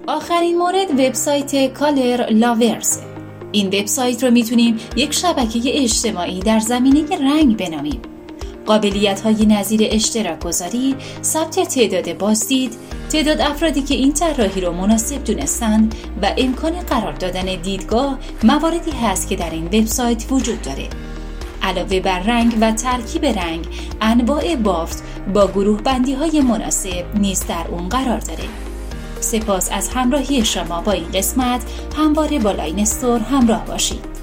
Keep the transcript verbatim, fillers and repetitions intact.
آخرین مورد وبسایت کالر لاورز. این وبسایت رو میتونیم یک شبکه اجتماعی در زمینه رنگ بنامیم. قابلیت‌های نظیر اشتراک گذاری، ثبت تعداد بازدید، تعداد افرادی که این طراحی رو مناسب دونستند و امکان قرار دادن دیدگاه مواردی هست که در این وبسایت وجود داره. علاوه بر رنگ و ترکیب رنگ، انواع بافت با گروه بندی های مناسب نیز در اون قرار داره. سپاس از همراهی شما با این قسمت. همواره با لاین استور همراه باشید.